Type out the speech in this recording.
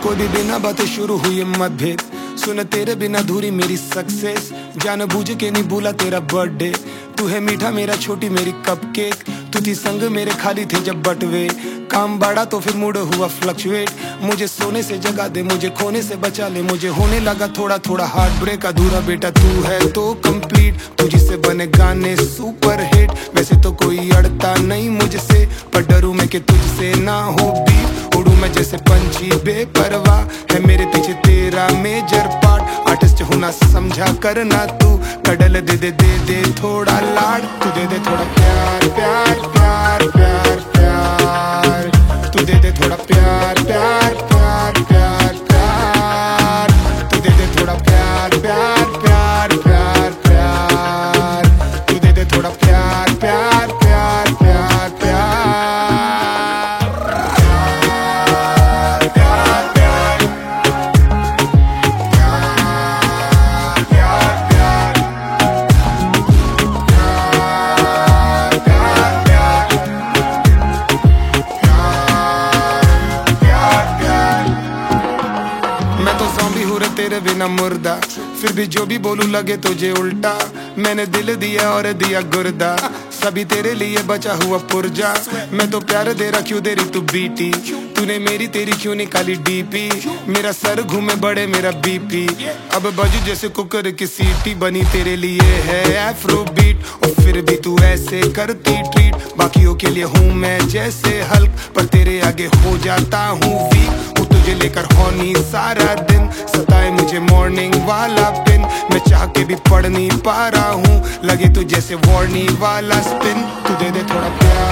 कोई भी बिना बातें शुरू हुई मतभेद, सुन तेरे बिना अधूरी मेरी सक्सेस। जान बूझ के नहीं भूला तेरा बर्थडे, तू है मीठा मेरा छोटी मेरी कपकेक। तू थी संग मेरे खाली थे जब बटवे, काम बढ़ा तो फिर मूड हुआ फ्लक्चुएट। मुझे सोने से जगा दे, मुझे खोने से बचा ले, मुझे होने लगा थोड़ा थोड़ा हार्ट ब्रेक अधूरा। बेटा तू है तो कंप्लीट, तुझी से बने गाने सुपर हिट। वैसे तो कोई अड़ता नहीं मुझसे, पर डरू मैं कि तुझसे ना हो बीट। उड़ू मैं जैसे पंछी बेपरवाह, है मेरे पीछे तेरा मेजर पार्ट। आर्टिस्ट होना समझा करना तू, कडल दे दे दे दे थोड़ा लाड। तू दे दे थोड़ा प्यार प्यार प्यार प्यार प्यार, तू दे दे थोड़ा प्यार प्यार प्यार प्यार प्यार, तू दे दे थोड़ा प्यार प्यार प्यार प्यार प्यार, तू दे दे थोड़ा प्यार प्यार प्यार प्यार प्यार। तेरे बिना मुर्दा, फिर भी जो भी बोलूं लगे तुझे उल्टा। मैंने दिल दिया और दिया गुर्दा, सभी तेरे लिए बचा हुआ पुर्जा। मैं तो प्यार दे रहा क्यों दे रही तू बीटी, तूने मेरी तेरी क्यों निकाली डीपी। मेरा सर घूमे बड़े मेरा बीपी, अब बजू जैसे कुकर की सीटी। बनी तेरे लिए है एफ्रो बीट, और फिर भी तू ऐसे करती ट्रीट। बाकियों के लिए हूँ मैं जैसे हल्क, पर तेरे आगे हो जाता हूँ वीक। तुझे लेकर होनी सारा दिन, सताए मुझे मॉर्निंग वाला पिन। मैं चाह के भी पढ़ नहीं पा रहा हूँ, लगी तू जैसे वार्निंग वाला स्पिन। तू दे दे थोड़ा प्यार